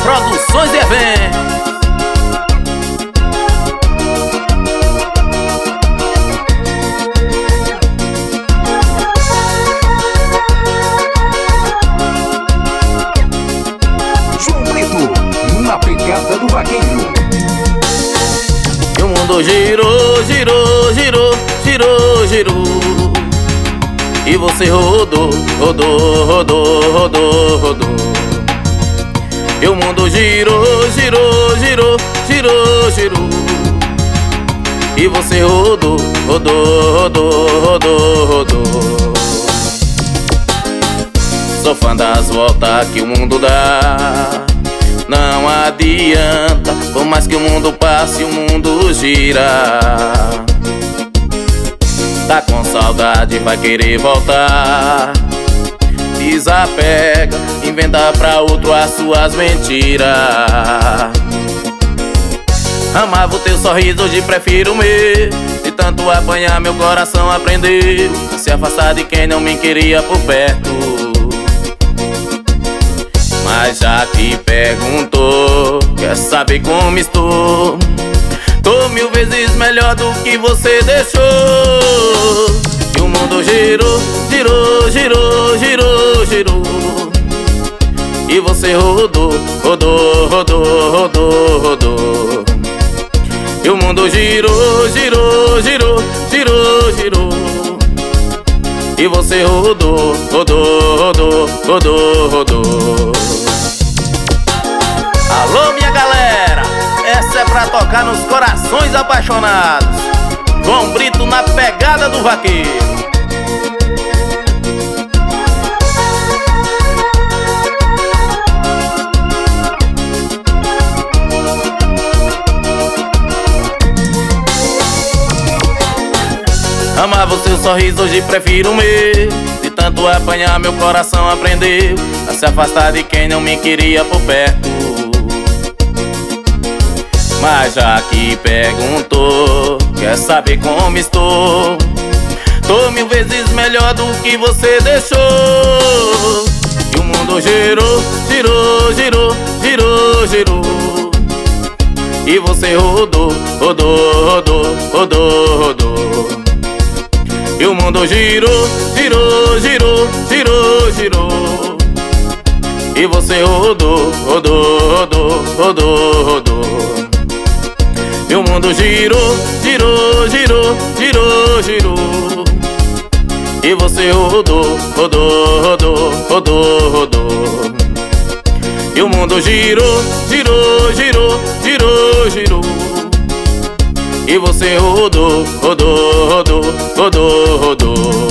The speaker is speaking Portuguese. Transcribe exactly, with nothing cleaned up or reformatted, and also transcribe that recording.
Produções e Eventos. João Preto, na pegada do vaqueiro. E o mundo girou, girou, girou, girou, girou. E você rodou, rodou, rodou, rodou, rodou. E o mundo girou, girou, girou, girou, girou. E você rodou, rodou, rodou, rodou, rodou. Sou fã das voltas que o mundo dá. Não adianta, por mais que o mundo passe, o mundo gira. Tá com saudade, vai querer voltar. Desapega, inventa pra outro as suas mentiras. Amava o teu sorriso, hoje prefiro o meu. De tanto apanhar, meu coração aprendeu a se afastar de quem não me queria por perto. Mas já que perguntou, quer saber como estou? Tô mil vezes melhor do que você deixou. E o mundo girou, girou, girou, girou, girou. E você rodou, rodou, rodou, rodou, rodou. E o mundo girou, girou, girou, girou, girou. E você rodou, rodou, rodou, rodou, rodou. Alô, minha galera, essa é pra tocar nos corações apaixonados. João Brito na pegada do vaqueiro. Amava o seu sorriso, hoje prefiro o meu. De tanto apanhar, meu coração aprendeu a se afastar de quem não me queria por perto. Mas já que perguntou, quer saber como estou? Tô mil vezes melhor do que você deixou. E o mundo girou, girou, girou, girou, girou. E você rodou, rodou, rodou, rodou, rodou. E o mundo girou, girou, girou, girou, girou. E você rodou, rodou, rodou, rodou, rodou. E o mundo girou, girou, girou, girou, girou. E você rodou, rodou, rodou, rodou, rodou. E o mundo girou, girou, girou, girou, girou. E você rodou, rodou, rodou, rodou, rodou.